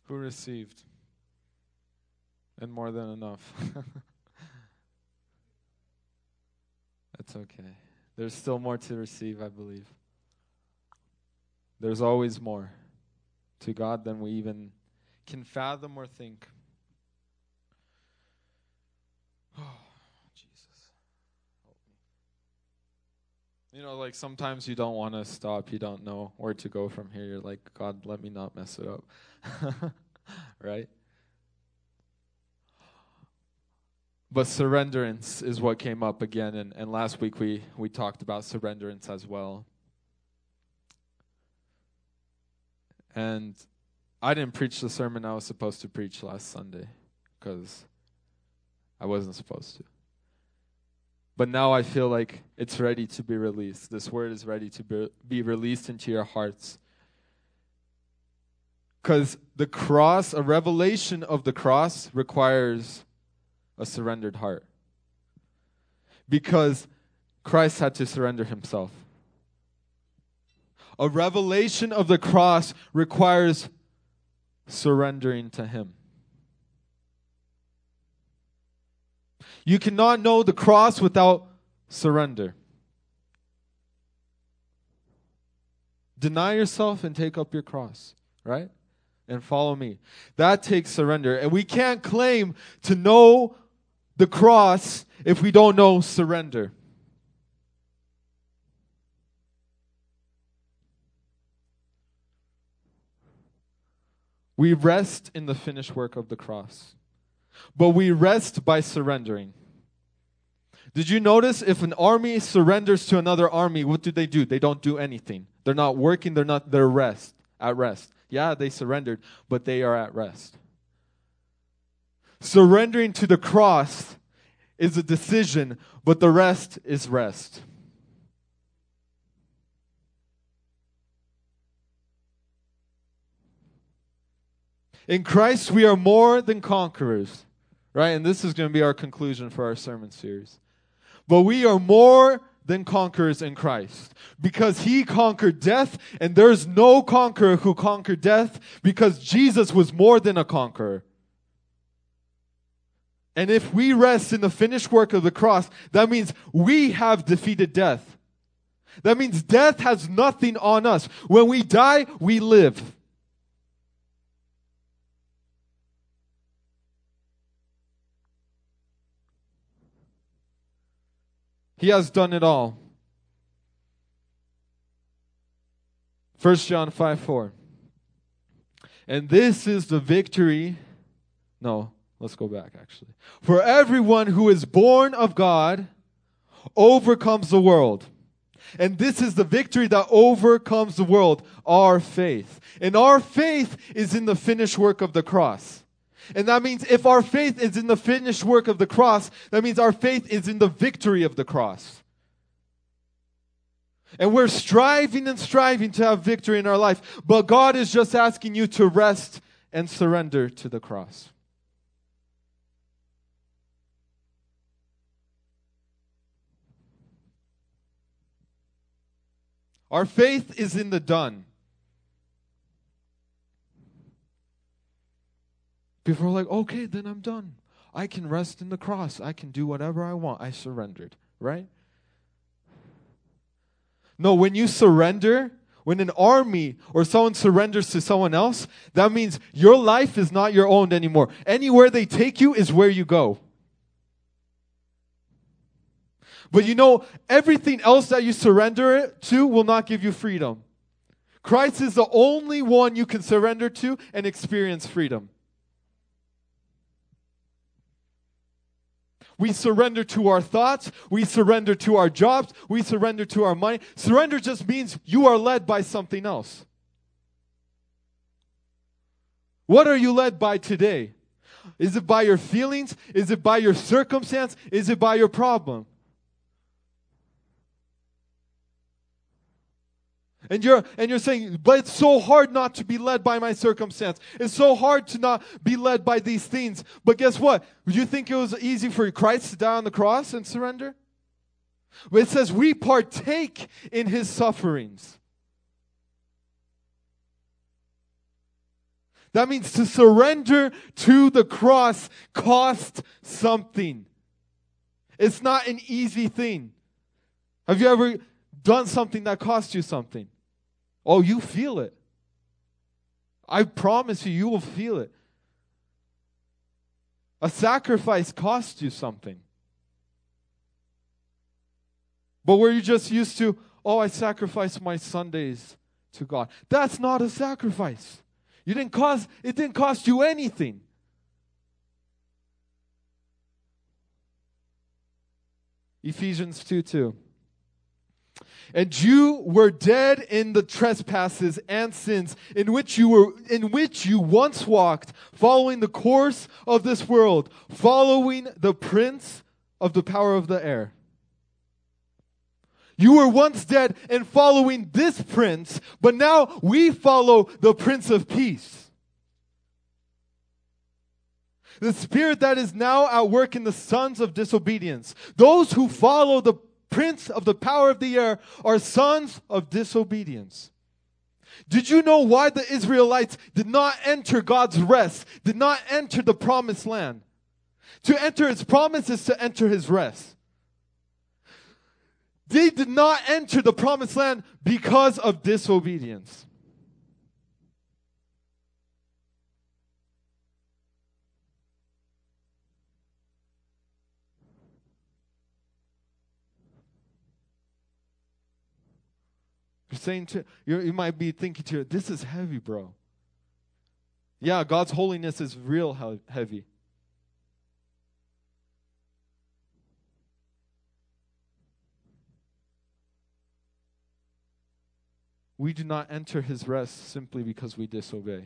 Who received? And more than enough. That's okay. There's still more to receive, I believe. There's always more to God than we even can fathom or think. Oh, Jesus. Help me. You know, like sometimes you don't want to stop. You don't know where to go from here. You're like, God, let me not mess it up. Right? But surrenderance is what came up again. And last week we talked about surrenderance as well. And I didn't preach the sermon I was supposed to preach last Sunday because I wasn't supposed to. But now I feel like it's ready to be released. This word is ready to be released into your hearts. Because the cross, a revelation of the cross, requires a surrendered heart. Because Christ had to surrender himself. A revelation of the cross requires surrendering to him. You cannot know the cross without surrender. Deny yourself and take up your cross, right? And follow me. That takes surrender. And we can't claim to know the cross if we don't know surrender. We rest in the finished work of the cross. But we rest by surrendering. Did you notice if an army surrenders to another army, what do? They don't do anything. They're not working, they're at rest. Yeah, they surrendered, but they are at rest. Surrendering to the cross is a decision, but the rest is rest. In Christ, we are more than conquerors, right? And this is going to be our conclusion for our sermon series. But we are more than conquerors in Christ because he conquered death, and there's no conqueror who conquered death because Jesus was more than a conqueror. And if we rest in the finished work of the cross, that means we have defeated death. That means death has nothing on us. When we die, we live. He has done it all. 1 John 5:4. And this is the victory. No, let's go back actually. For everyone who is born of God overcomes the world. And this is the victory that overcomes the world, our faith. And our faith is in the finished work of the cross. And that means if our faith is in the finished work of the cross, that means our faith is in the victory of the cross. And we're striving to have victory in our life. But God is just asking you to rest and surrender to the cross. Our faith is in the done. People are like, okay, then I'm done. I can rest in the cross. I can do whatever I want. I surrendered, right? No, when you surrender, when an army or someone surrenders to someone else, that means your life is not your own anymore. Anywhere they take you is where you go. But you know, everything else that you surrender to will not give you freedom. Christ is the only one you can surrender to and experience freedom. We surrender to our thoughts. We surrender to our jobs. We surrender to our money. Surrender just means you are led by something else. What are you led by today? Is it by your feelings? Is it by your circumstance? Is it by your problem? And you're saying, but it's so hard not to be led by my circumstance. It's so hard to not be led by these things. But guess what? Would you think it was easy for Christ to die on the cross and surrender? But it says we partake in his sufferings. That means to surrender to the cross cost something. It's not an easy thing. Have you ever done something that cost you something? Oh, you feel it. I promise you, you will feel it. A sacrifice costs you something. But were you just used to, oh, I sacrifice my Sundays to God. That's not a sacrifice. It didn't cost you anything. Ephesians 2:2. And you were dead in the trespasses and sins in which you once walked, following the course of this world, following the prince of the power of the air. You were once dead and following this prince, but now we follow the Prince of Peace. The spirit that is now at work in the sons of disobedience. Those who follow the prince of the power of the air are sons of disobedience. Did you know why the Israelites did not enter God's rest, did not enter the promised land? To enter His promise is to enter His rest. They did not enter the promised land because of disobedience. You're saying you might be thinking to, this is heavy, bro. Yeah, God's holiness is real heavy. We do not enter His rest simply because we disobey.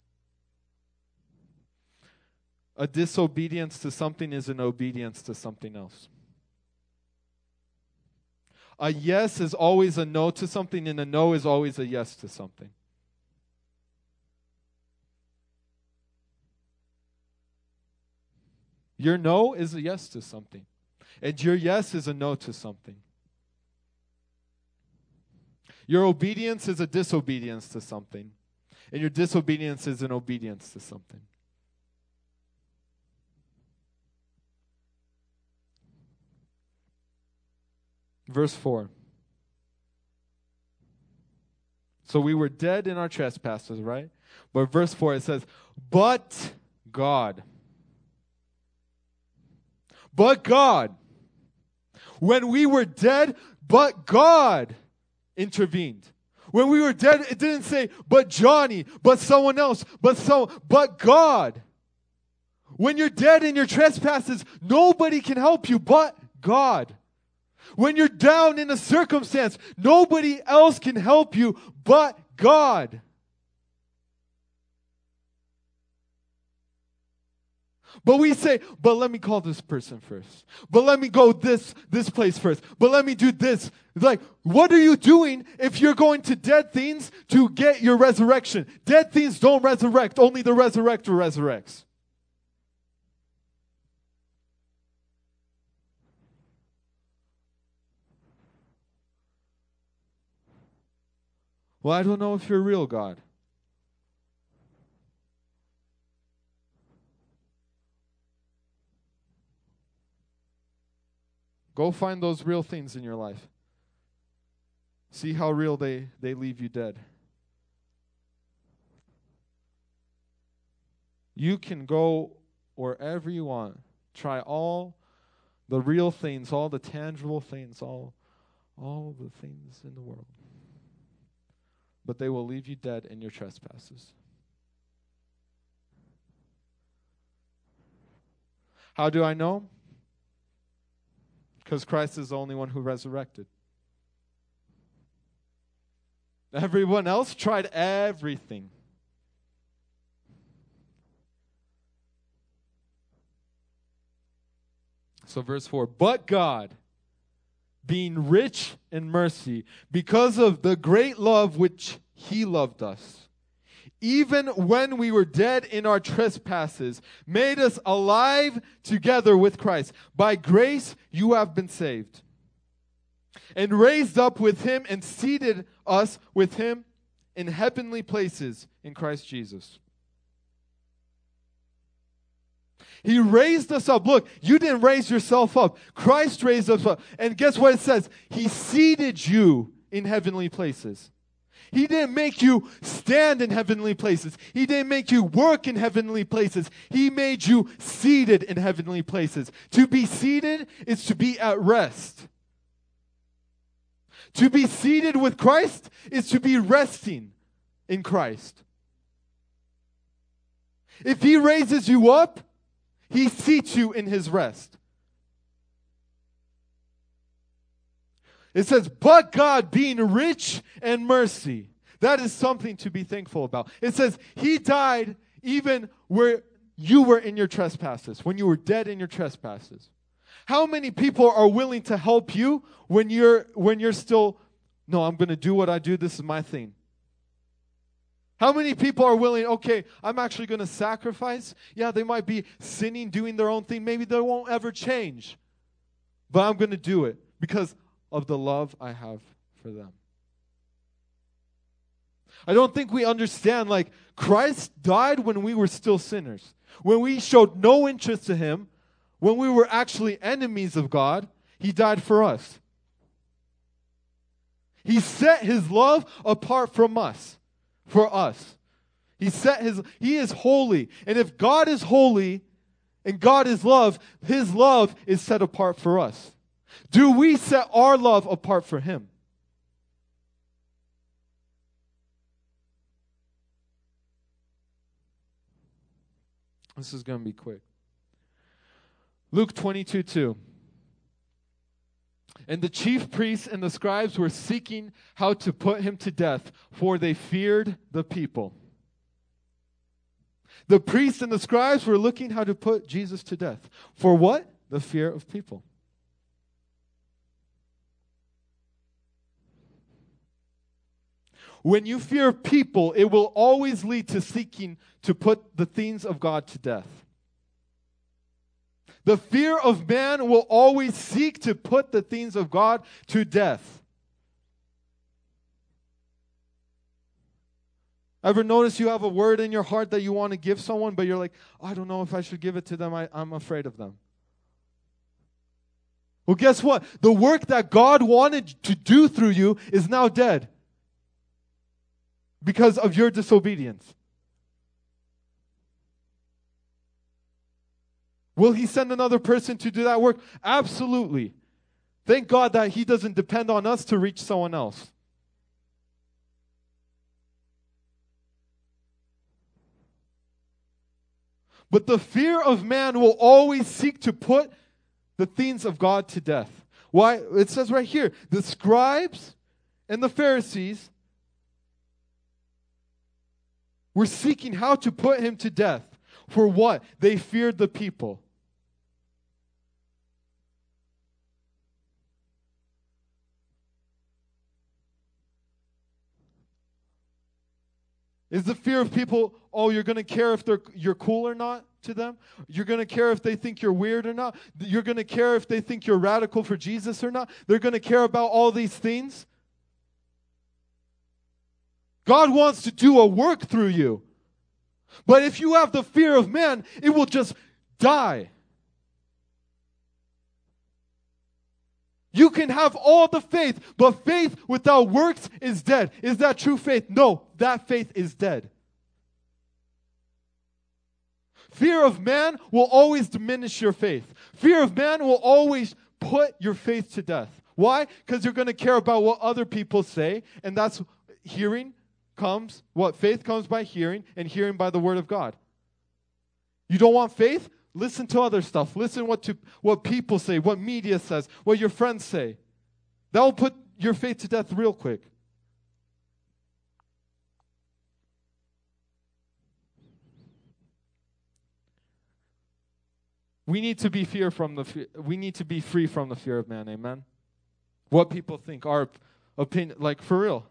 A disobedience to something is an obedience to something else. A yes is always a no to something, and a no is always a yes to something. Your no is a yes to something, and your yes is a no to something. Your obedience is a disobedience to something, and your disobedience is an obedience to something. Verse 4. So we were dead in our trespasses, right? But verse 4, it says, but God. But God. When we were dead, but God intervened. When we were dead, it didn't say, but Johnny, but someone else, but God. When you're dead in your trespasses, nobody can help you but God. When you're down in a circumstance, nobody else can help you but God. But we say, but let me call this person first. But let me go this place first. But let me do this. Like, what are you doing if you're going to dead things to get your resurrection? Dead things don't resurrect. Only the resurrector resurrects. Well, I don't know if you're real, God. Go find those real things in your life. See how real they leave you dead. You can go wherever you want. Try all the real things, all the tangible things, all the things in the world. But they will leave you dead in your trespasses. How do I know? Because Christ is the only one who resurrected. Everyone else tried everything. So verse 4, but God, being rich in mercy, because of the great love which He loved us, even when we were dead in our trespasses, made us alive together with Christ. By grace you have been saved, and raised up with Him, and seated us with Him in heavenly places in Christ Jesus. He raised us up. Look, you didn't raise yourself up. Christ raised us up. And guess what it says? He seated you in heavenly places. He didn't make you stand in heavenly places. He didn't make you work in heavenly places. He made you seated in heavenly places. To be seated is to be at rest. To be seated with Christ is to be resting in Christ. If He raises you up, He seats you in His rest. It says, but God being rich in mercy. That is something to be thankful about. It says, He died even where you were in your trespasses, when you were dead in your trespasses. How many people are willing to help you when you're still, no, I'm going to do what I do, this is my thing. How many people are willing, okay, I'm actually going to sacrifice. Yeah, they might be sinning, doing their own thing. Maybe they won't ever change. But I'm going to do it because of the love I have for them. I don't think we understand, like, Christ died when we were still sinners. When we showed no interest to Him, when we were actually enemies of God, He died for us. He set His love apart from us, for us. He is holy. And if God is holy and God is love, His love is set apart for us. Do we set our love apart for Him? This is going to be quick. Luke 22:2. And the chief priests and the scribes were seeking how to put Him to death, for they feared the people. The priests and the scribes were looking how to put Jesus to death. For what? The fear of people. When you fear people, it will always lead to seeking to put the things of God to death. The fear of man will always seek to put the things of God to death. Ever notice you have a word in your heart that you want to give someone, but you're like, oh, I don't know if I should give it to them. I'm afraid of them. Well, guess what? The work that God wanted to do through you is now dead because of your disobedience. Will He send another person to do that work? Absolutely. Thank God that He doesn't depend on us to reach someone else. But the fear of man will always seek to put the things of God to death. Why? It says right here, the scribes and the Pharisees were seeking how to put Him to death. For what? They feared the people. Is the fear of people, oh, you're going to care if you're cool or not to them? You're going to care if they think you're weird or not? You're going to care if they think you're radical for Jesus or not? They're going to care about all these things? God wants to do a work through you. But if you have the fear of man, it will just die. You can have all the faith, but faith without works is dead. Is that true faith? No, that faith is dead. Fear of man will always diminish your faith. Fear of man will always put your faith to death. Why? Because you're going to care about what other people say, and that's hearing comes, what? Faith comes by hearing, and hearing by the word of God. You don't want faith? Listen to other stuff. Listen what people say, what media says, what your friends say. That will put your faith to death real quick. We need to be free from the fear of man. Amen. What people think, our opinion, like for real.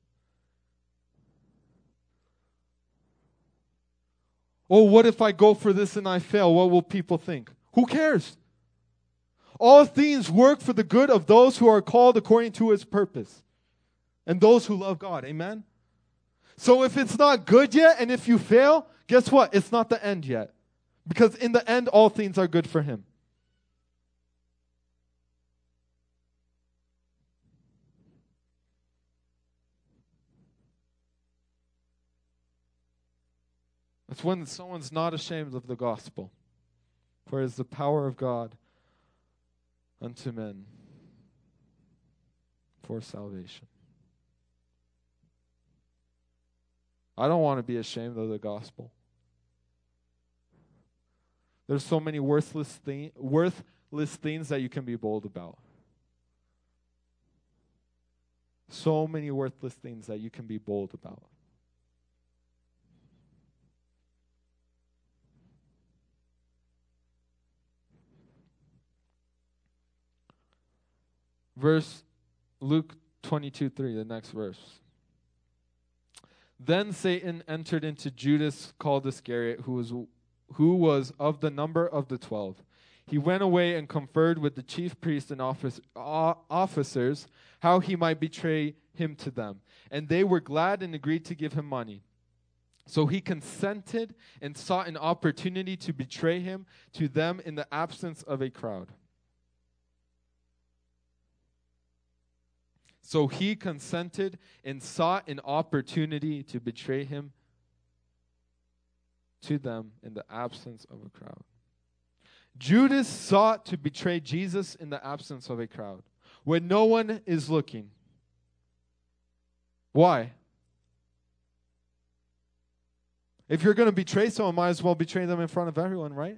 Oh, what if I go for this and I fail? What will people think? Who cares? All things work for the good of those who are called according to His purpose. And those who love God. Amen? So if it's not good yet and if you fail, guess what? It's not the end yet. Because in the end, all things are good for him. It's when someone's not ashamed of the gospel. For it is the power of God unto men for salvation. I don't want to be ashamed of the gospel. There's so many worthless things that you can be bold about. So many worthless things that you can be bold about. Verse Luke 22:3, the next verse. Then Satan entered into Judas called Iscariot, who was of the number of the 12. He went away and conferred with the chief priests and officers how he might betray him to them. And they were glad and agreed to give him money. So he consented and sought an opportunity to betray him to them in the absence of a crowd. So he consented and sought an opportunity to betray him to them in the absence of a crowd. Judas sought to betray Jesus in the absence of a crowd, when no one is looking. Why? If you're going to betray someone, might as well betray them in front of everyone, right?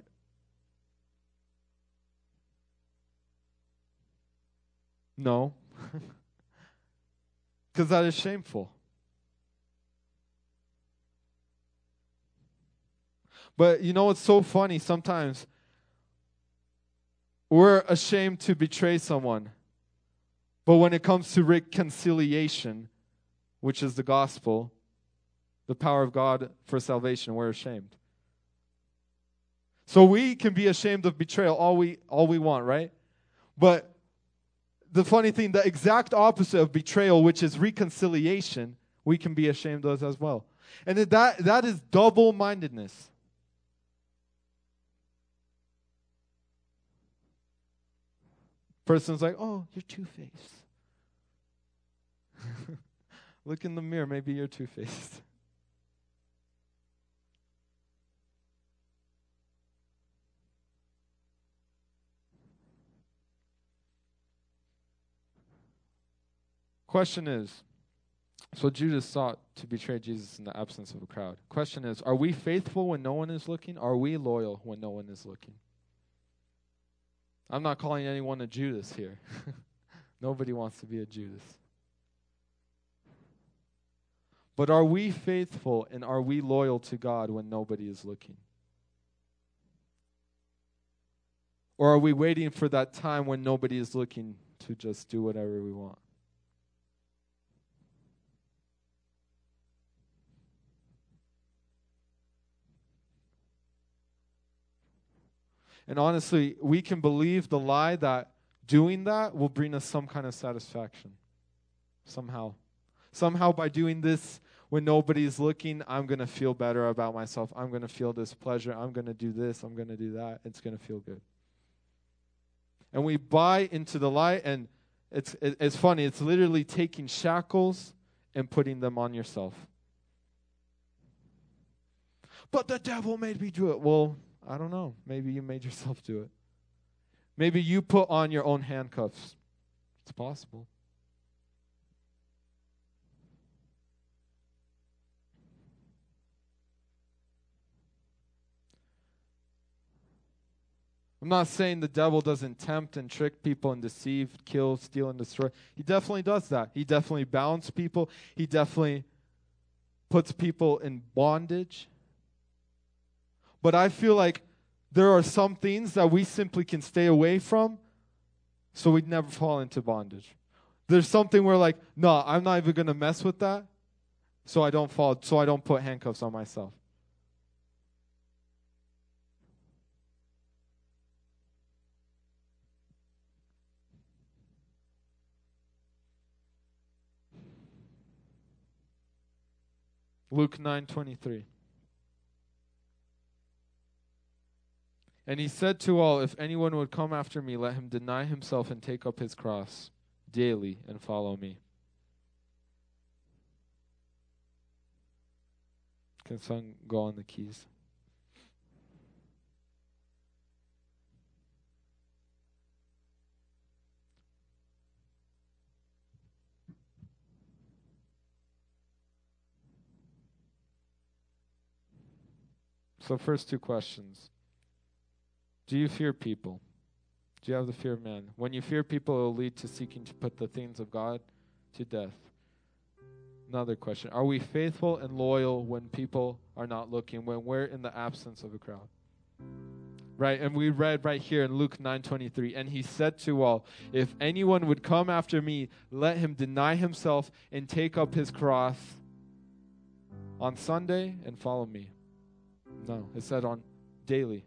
No. Because that is shameful. But you know what's so funny? Sometimes we're ashamed to betray someone. But when it comes to reconciliation, which is the gospel, the power of God for salvation, we're ashamed. So we can be ashamed of betrayal all we want, right? But the funny thing, the exact opposite of betrayal, which is reconciliation, we can be ashamed of as well. And that is double-mindedness. Person's like, oh, you're two-faced. Look in the mirror, maybe you're two-faced. Question is, so Judas sought to betray Jesus in the absence of a crowd. Question is, are we faithful when no one is looking? Are we loyal when no one is looking? I'm not calling anyone a Judas here. Nobody wants to be a Judas. But are we faithful and are we loyal to God when nobody is looking? Or are we waiting for that time when nobody is looking to just do whatever we want? And honestly, we can believe the lie that doing that will bring us some kind of satisfaction. Somehow. Somehow by doing this when nobody is looking, I'm going to feel better about myself. I'm going to feel this pleasure. I'm going to do this. I'm going to do that. It's going to feel good. And we buy into the lie, and it's funny. It's literally taking shackles and putting them on yourself. But the devil made me do it. Well, I don't know. Maybe you made yourself do it. Maybe you put on your own handcuffs. It's possible. I'm not saying the devil doesn't tempt and trick people and deceive, kill, steal, and destroy. He definitely does that. He definitely bounds people. He definitely puts people in bondage. But I feel like there are some things that we simply can stay away from so we'd never fall into bondage. There's something where like, no, I'm not even going to mess with that so I don't fall, so I don't put handcuffs on myself. Luke 9:23. And he said to all, if anyone would come after me, let him deny himself and take up his cross daily and follow me. Can someone go on the keys? So first two questions. Do you fear people? Do you have the fear of man? When you fear people, it will lead to seeking to put the things of God to death. Another question. Are we faithful and loyal when people are not looking, when we're in the absence of a crowd? Right, and we read right here in Luke 9:23, and he said to all, if anyone would come after me, let him deny himself and take up his cross on Sunday and follow me. No, it said on daily.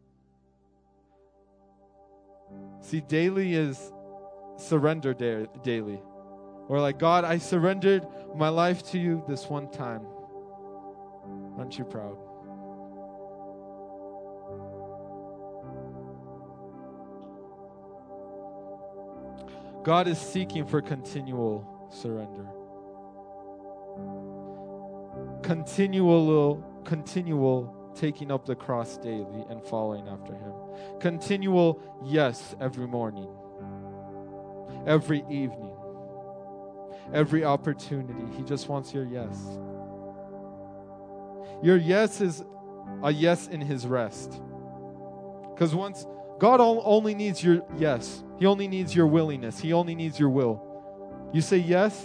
See, daily is surrender daily. Or like, God, I surrendered my life to you this one time. Aren't you proud? God is seeking for continual surrender. Continual taking up the cross daily and following after him. Continual yes every morning, every evening, every opportunity. He just wants your yes. Your yes is a yes in his rest. Because once God only needs your yes. He only needs your willingness. He only needs your will. You say yes,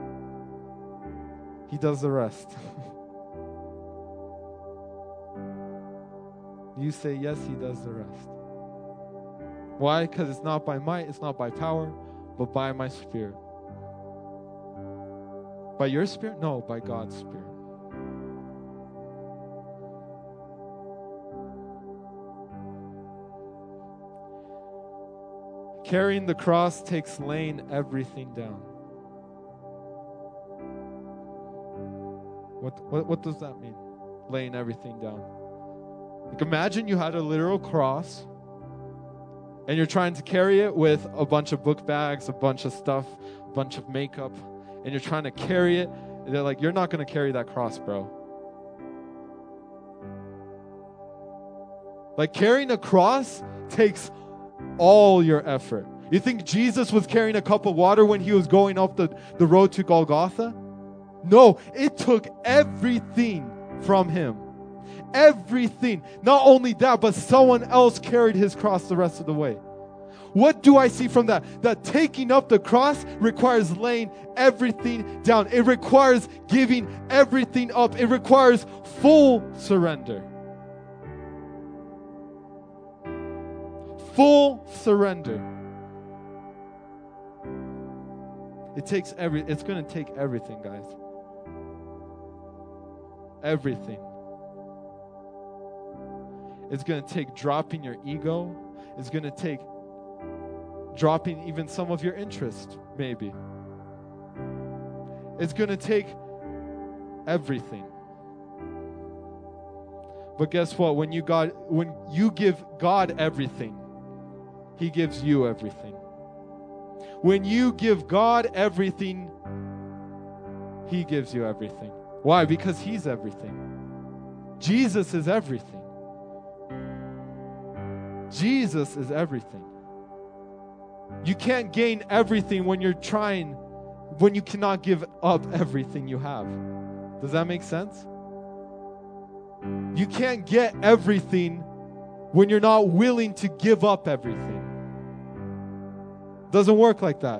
he does the rest. You say yes, he does the rest. Why? Because it's not by might, it's not by power, but by my Spirit. By your Spirit? No, by God's Spirit. Carrying the cross takes laying everything down. What does that mean? Laying everything down. Like imagine you had a literal cross and you're trying to carry it with a bunch of book bags, a bunch of stuff, a bunch of makeup, and you're trying to carry it. And they're like, you're not going to carry that cross, bro. Like carrying a cross takes all your effort. You think Jesus was carrying a cup of water when he was going up the road to Golgotha? No, it took everything from him. Everything. Not only that, but someone else carried his cross the rest of the way. What do I see from that? That taking up the cross requires laying everything down. It requires giving everything up. It requires full surrender. Full surrender. It's going to take everything, guys. Everything. It's going to take dropping your ego. It's going to take dropping even some of your interest, maybe. It's going to take everything. But guess what? When you give God everything, he gives you everything. When you give God everything, he gives you everything. Why? Because he's everything. Jesus is everything. Jesus is everything. You can't gain everything when you cannot give up everything you have. Does that make sense? You can't get everything when you're not willing to give up everything. Doesn't work like that.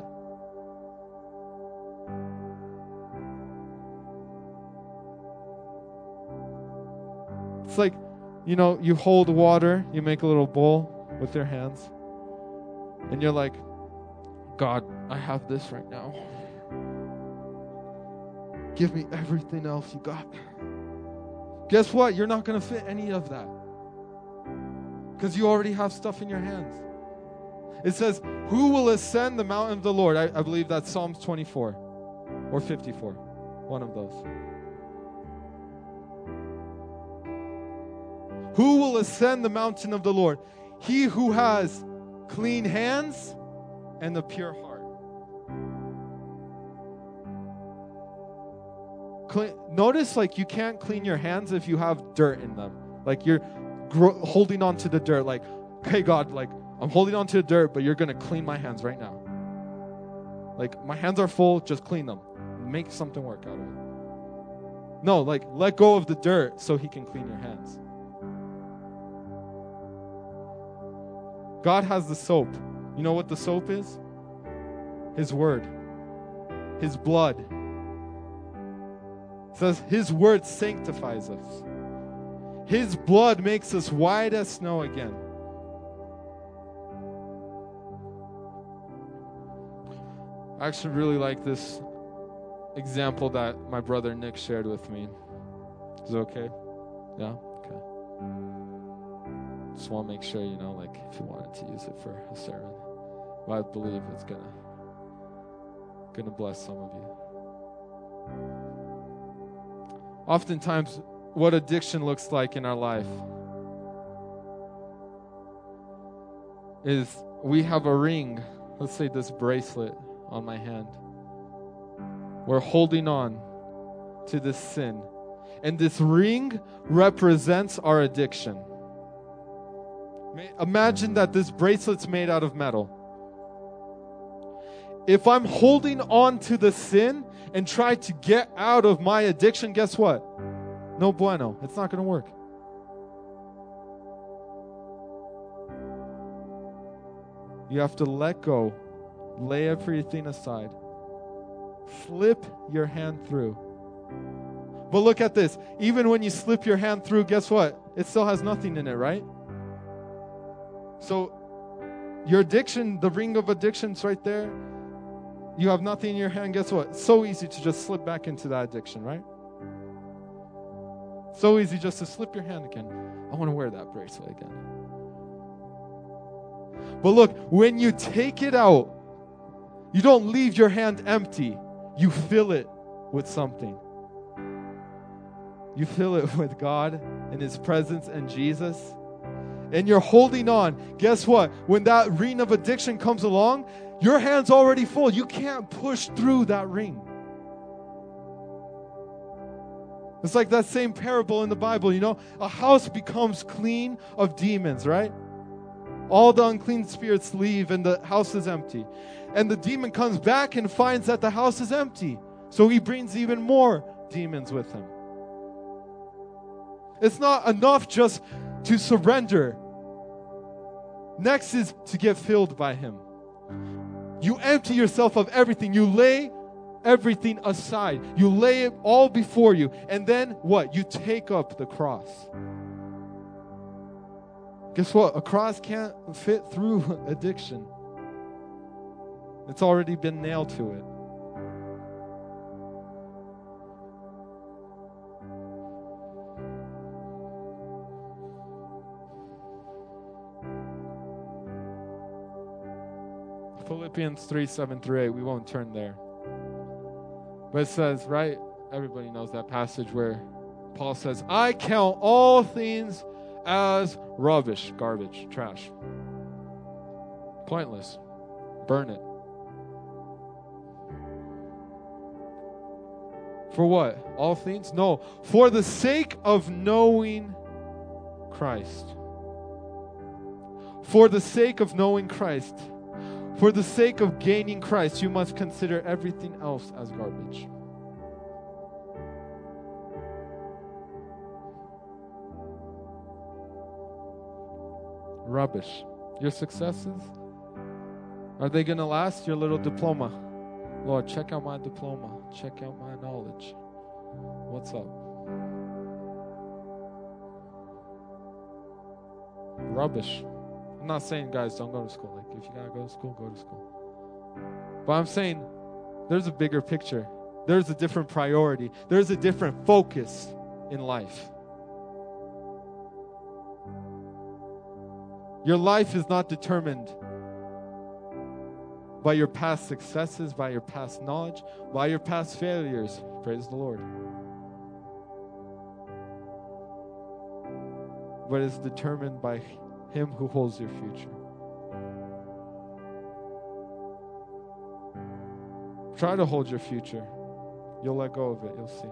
It's like, you hold water, you make a little bowl with your hands, and you're like, God, I have this right now. Give me everything else you got. Guess what? You're not going to fit any of that. Because you already have stuff in your hands. It says, who will ascend the mountain of the Lord? I believe that's Psalms 24 or 54. One of those. Who will ascend the mountain of the Lord? He who has clean hands and a pure heart. Notice, like, you can't clean your hands if you have dirt in them. Like, you're holding on to the dirt. Like, okay, God, like, I'm holding on to the dirt, but you're going to clean my hands right now. Like, my hands are full, just clean them. Make something work out of it. No, like, let go of the dirt so he can clean your hands. God has the soap. You know what the soap is? His word. His blood. It says his word sanctifies us. His blood makes us white as snow again. I actually really like this example that my brother Nick shared with me. Is it okay? Yeah? Okay. Just want to make sure, you know, like, if you wanted to use it for a sermon. Well, I believe it's gonna bless some of you. Oftentimes, what addiction looks like in our life is we have a ring, let's say this bracelet on my hand. We're holding on to this sin. And this ring represents our addiction. Imagine that this bracelet's made out of metal. If I'm holding on to the sin and try to get out of my addiction, guess what? No bueno. It's not going to work. You have to let go. Lay everything aside. Slip your hand through. But look at this. Even when you slip your hand through, guess what? It still has nothing in it, right? So your addiction, the ring of addiction's right there. You have nothing in your hand, guess what? It's so easy to just slip back into that addiction, right? So easy just to slip your hand again. I want to wear that bracelet again. But look, when you take it out, you don't leave your hand empty. You fill it with something. You fill it with God and His presence and Jesus. And you're holding on. Guess what? When that ring of addiction comes along, your hand's already full. You can't push through that ring. It's like that same parable in the Bible, you know? A house becomes clean of demons, right? All the unclean spirits leave and the house is empty. And the demon comes back and finds that the house is empty. So he brings even more demons with him. It's not enough just to surrender. Next is to get filled by Him. You empty yourself of everything. You lay everything aside. You lay it all before you. And then what? You take up the cross. Guess what? A cross can't fit through addiction. It's already been nailed to it. Philippians 3:7-8, we won't turn there. But it says, right? Everybody knows that passage where Paul says, I count all things as rubbish, garbage, trash. Pointless. Burn it. For what? All things? No. For the sake of knowing Christ. For the sake of knowing Christ. For the sake of gaining Christ, you must consider everything else as garbage. Rubbish. Your successes, are they going to last? Your little diploma. Lord, check out my diploma. Check out my knowledge. What's up? Rubbish. I'm not saying, guys, don't go to school. Like, if you got to go to school, go to school. But I'm saying there's a bigger picture. There's a different priority. There's a different focus in life. Your life is not determined by your past successes, by your past knowledge, by your past failures. Praise the Lord. but it's determined by Him who holds your future. Try to hold your future. You'll let go of it. You'll see.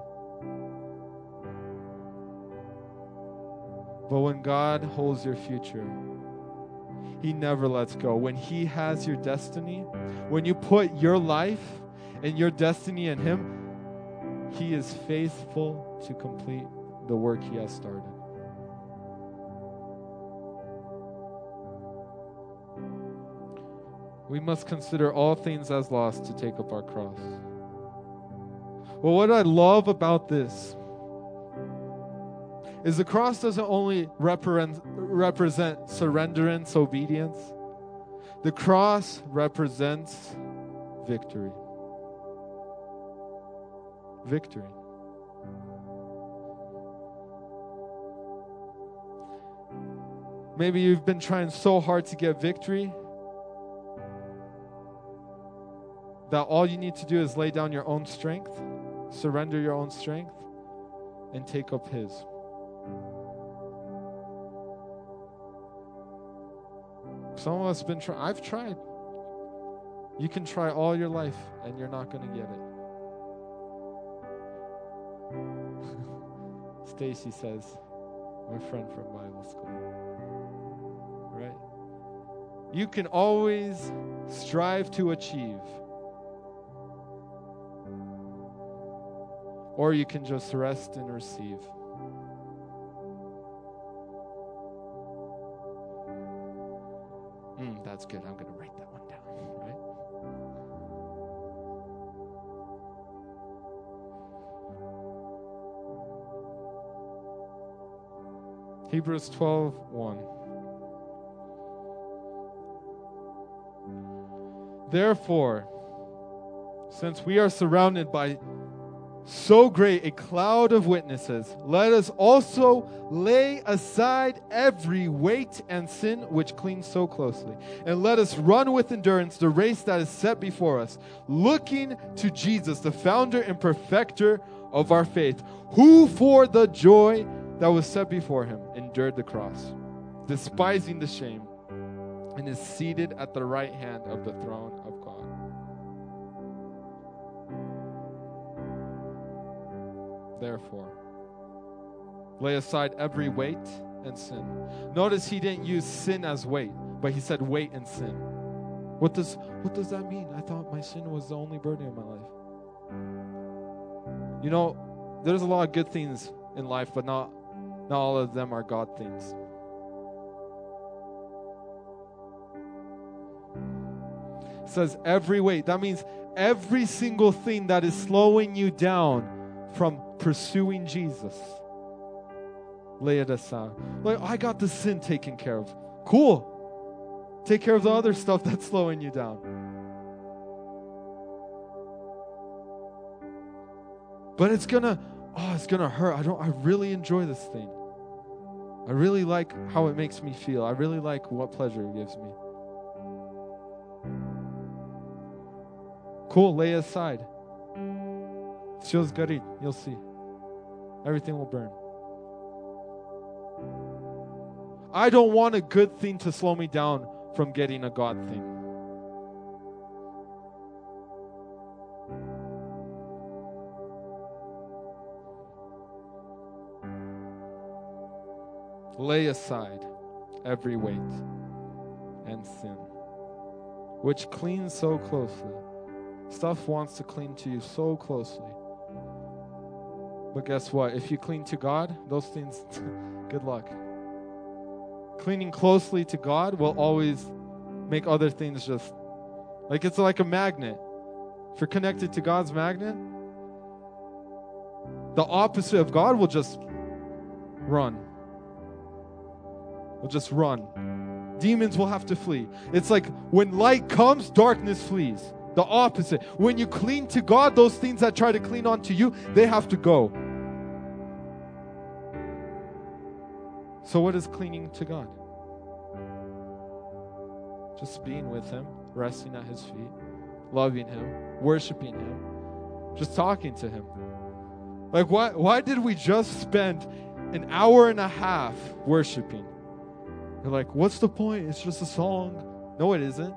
But when God holds your future, He never lets go. When He has your destiny, when you put your life and your destiny in Him, He is faithful to complete the work He has started. We must consider all things as lost to take up our cross. Well, what I love about this is the cross doesn't only represent surrenderance, obedience. The cross represents victory. Victory. Maybe you've been trying so hard to get victory that all you need to do is lay down your own strength, surrender your own strength, and take up His. Some of us have been trying. I've tried. You can try all your life and you're not going to get it. Stacy says, my friend from Bible school. Right? You can always strive to achieve. Or you can just rest and receive. That's good. I'm going to write that one down, right? Hebrews 12:1. Therefore, since we are surrounded by so great a cloud of witnesses, let us also lay aside every weight and sin which clings so closely, and let us run with endurance the race that is set before us, looking to Jesus, the founder and perfecter of our faith, who for the joy that was set before Him endured the cross, despising the shame, and is seated at the right hand of the throne of God. Therefore, lay aside every weight and sin. Notice He didn't use sin as weight, but He said weight and sin. What does that mean? I thought my sin was the only burden in my life. You know, there's a lot of good things in life, but not all of them are God things. It says every weight. That means every single thing that is slowing you down from pursuing Jesus. Lay it aside. Like, I got the sin taken care of. Cool. Take care of the other stuff that's slowing you down. But it's gonna hurt. I really enjoy this thing. I really like how it makes me feel. I really like what pleasure it gives me. Cool, lay it aside. Feels good. You'll see. Everything will burn. I don't want a good thing to slow me down from getting a God thing. Lay aside every weight and sin, which clings so closely. Stuff wants to cling to you so closely. But guess what? If you cling to God, those things, good luck. Clinging closely to God will always make other things just, like it's like a magnet. If you're connected to God's magnet, the opposite of God will just run. Will just run. Demons will have to flee. It's like when light comes, darkness flees. The opposite. When you cling to God, those things that try to cling onto you, they have to go. So what is clinging to God? Just being with Him, resting at His feet, loving Him, worshiping Him, just talking to Him. Like why did we just spend an hour and a half worshiping. You're like, what's the point? It's just a song. No, it isn't.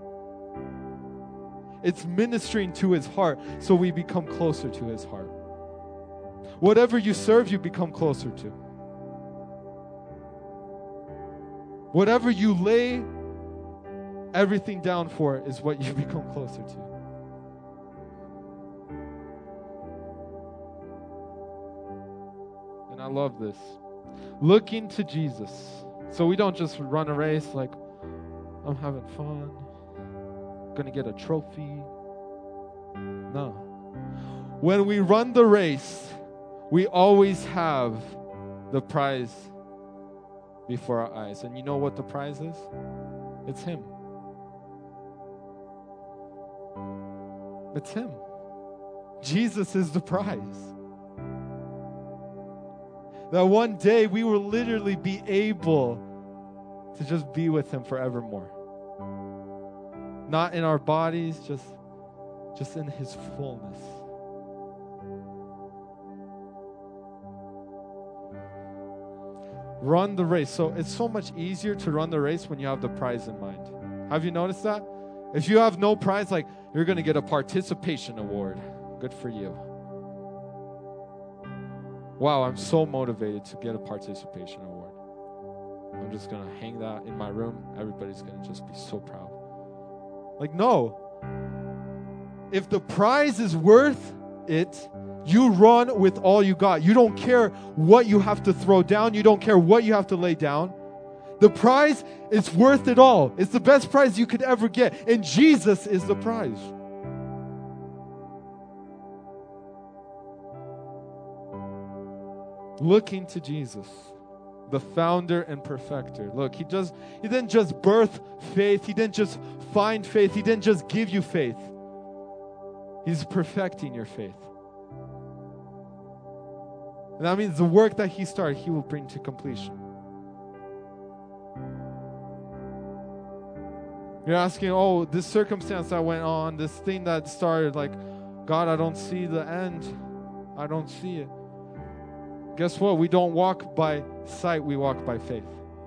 It's ministering to his heart so we become closer to his heart. Whatever you serve, you become closer to. Whatever you lay everything down for is what you become closer to. And I love this. Looking to Jesus. So we don't just run a race like, I'm having fun, gonna get a trophy. No. When we run the race, we always have the prize before our eyes. And you know what the prize is? It's him. It's him. Jesus is the prize. That one day we will literally be able to just be with him forevermore. Not in our bodies, just in his fullness. Run the race. So it's so much easier to run the race when you have the prize in mind. Have you noticed that? If you have no prize, like, you're going to get a participation award. Good for you. Wow, I'm so motivated to get a participation award. I'm just going to hang that in my room. Everybody's going to just be so proud. Like, no. If the prize is worth it, you run with all you got. You don't care what you have to throw down. You don't care what you have to lay down. The prize is worth it all. It's the best prize you could ever get. And Jesus is the prize. Looking to Jesus, the founder and perfecter. Look, he didn't just birth faith. He didn't just find faith. He didn't just give you faith. He's perfecting your faith. And that means the work that he started, he will bring to completion. You're asking, oh, this circumstance that went on, this thing that started, like, God, I don't see the end. I don't see it. Guess what? We don't walk by sight, we walk by faith.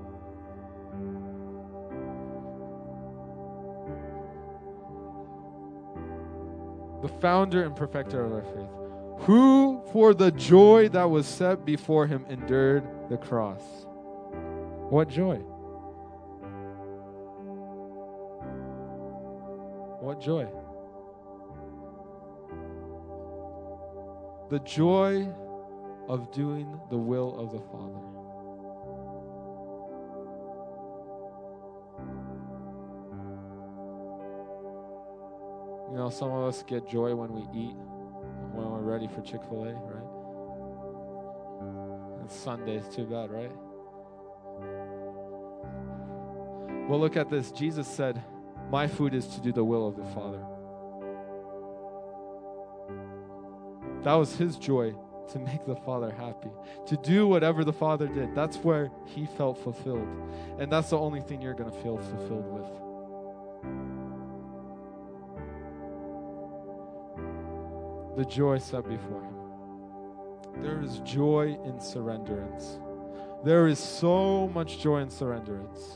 The founder and perfecter of our faith, who for the joy that was set before him endured the cross. What joy? What joy? The joy of doing the will of the Father. You know, some of us get joy when we eat, when we're ready for Chick-fil-A, right? And Sunday's too bad, right? Well, look at this. Jesus said, my food is to do the will of the Father. That was his joy, to make the Father happy, to do whatever the Father did. That's where he felt fulfilled. And that's the only thing you're going to feel fulfilled with. The joy set before him. There is joy in surrenderance. There is so much joy in surrenderance.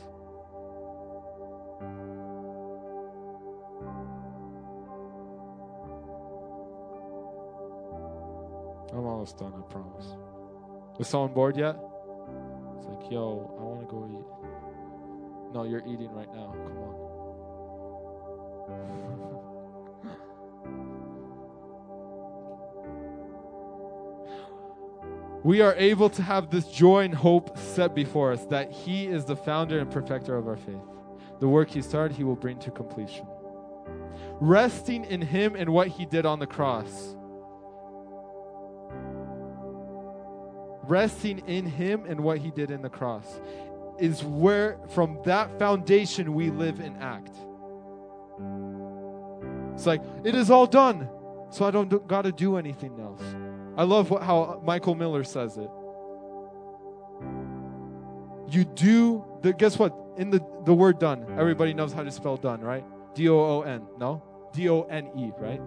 I'm almost done, I promise. Was someone bored yet? It's like, yo, I want to go eat. No, you're eating right now. Come on. We are able to have this joy and hope set before us that he is the founder and perfecter of our faith. The work he started, he will bring to completion. Resting in him and what he did on the cross. Resting in him and what he did in the cross is where, from that foundation, we live and act. It's like, it is all done, so I don't got to do anything else. I love how Michael Miller says it. You do, guess what? In the word done, everybody knows how to spell done, right? D-O-O-N, no? D-O-N-E, right?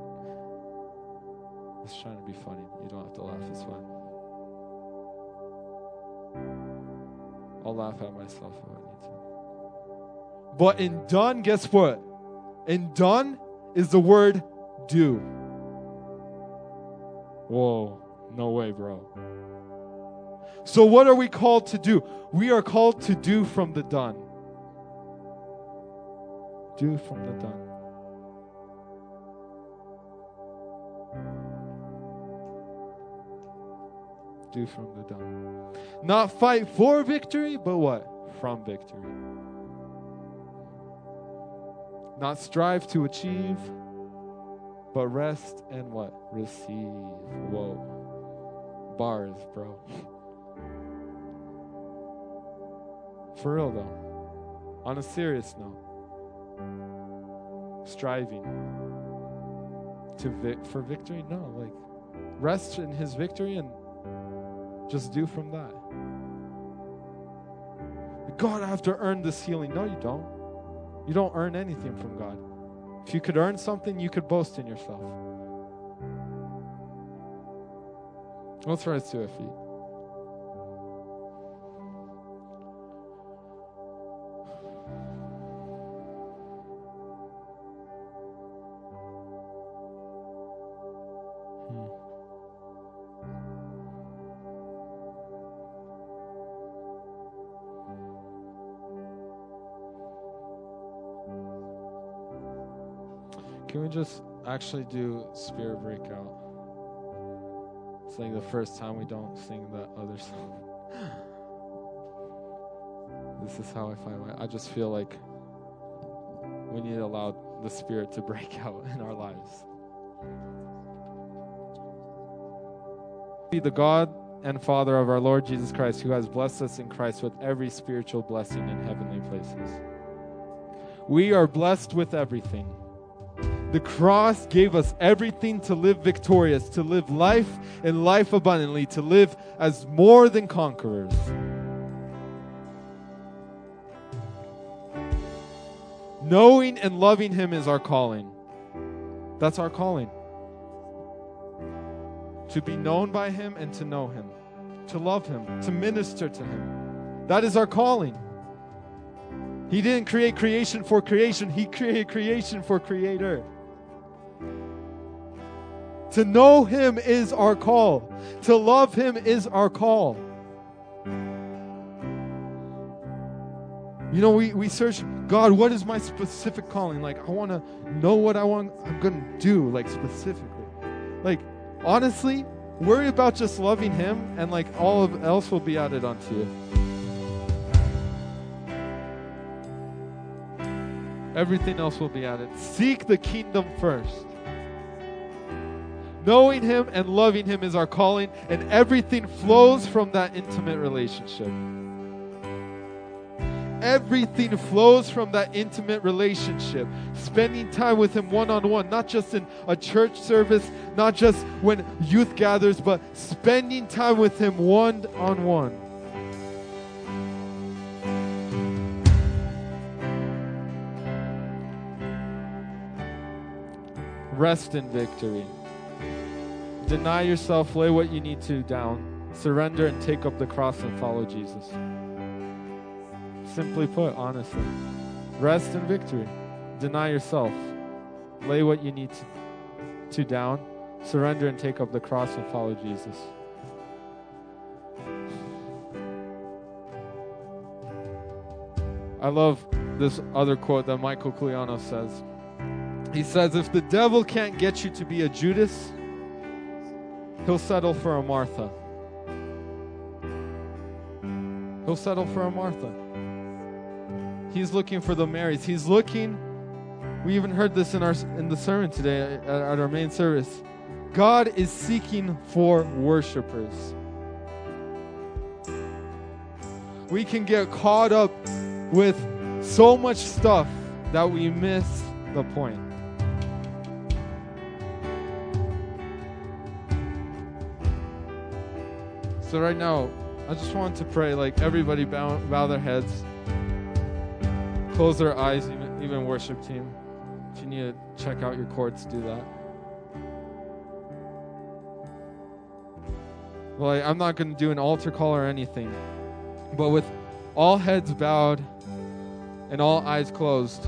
It's trying to be funny. You don't have to laugh, it's fine. I'll laugh at myself if I need to. But in done, guess what? In done is the word do. Whoa, no way, bro. So what are we called to do? We are called to do from the done. Do from the done. Do from the done. Not fight for victory, but what? From victory. Not strive to achieve, but rest and what? Receive. Whoa. Bars, bro. For real though. On a serious note. Striving for victory? No, like rest in his victory and just do from that. God, I have to earn this healing. No, you don't. You don't earn anything from God. If you could earn something, you could boast in yourself. Let's rise to our feet. Can we just actually do Spirit Breakout? It's like the first time we don't sing that other song. This is how I find I just feel like we need to allow the Spirit to break out in our lives. Be the God and Father of our Lord Jesus Christ, who has blessed us in Christ with every spiritual blessing in heavenly places. We are blessed with everything. The cross gave us everything to live victorious, to live life and life abundantly, to live as more than conquerors. Knowing and loving Him is our calling. That's our calling. To be known by Him and to know Him. To love Him. To minister to Him. That is our calling. He didn't create creation for creation. He created creation for Creator. To know Him is our call. To love Him is our call. You know, we search, God, what is my specific calling? Like, I want to know what I'm going to do, like, specifically. Like, honestly, worry about just loving Him, and, like, all of else will be added onto you. Everything else will be added. Seek the kingdom first. Knowing Him and loving Him is our calling, and everything flows from that intimate relationship. Everything flows from that intimate relationship. Spending time with Him one-on-one, not just in a church service, not just when youth gathers, but spending time with Him one-on-one. Rest in victory. Deny yourself, lay what you need to down, surrender and take up the cross and follow Jesus. Simply put, honestly. Rest in victory. Deny yourself, lay what you need to down, surrender and take up the cross and follow Jesus. I love this other quote that Michael Culiano says. He says, if the devil can't get you to be a Judas, he'll settle for a Martha. He'll settle for a Martha. He's looking for the Marys. He's looking, we even heard this in the sermon today at our main service. God is seeking for worshipers. We can get caught up with so much stuff that we miss the point. So right now, I just want to pray, like everybody bow their heads, close their eyes, even worship team. If you need to check out your chords, do that. Well, I'm not going to do an altar call or anything, but with All heads bowed and all eyes closed.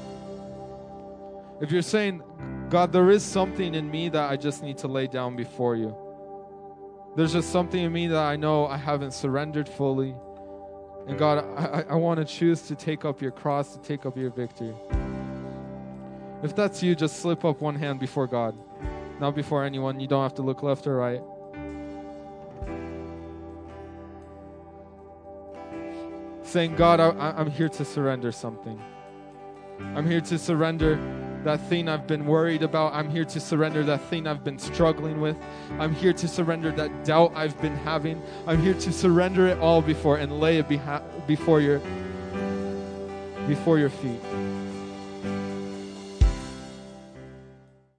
If you're saying, God, there is something in me that I just need to lay down before you. There's just something in me that I know I haven't surrendered fully. And God, I want to choose to take up your cross, to take up your victory. If that's you, just slip up one hand before God. Not before anyone. You don't have to look left or right. Saying, God, I'm here to surrender something. I'm here to surrender that thing I've been worried about. I'm here to surrender that thing I've been struggling with. I'm here to surrender that doubt I've been having. I'm here to surrender it all before and lay it before your feet.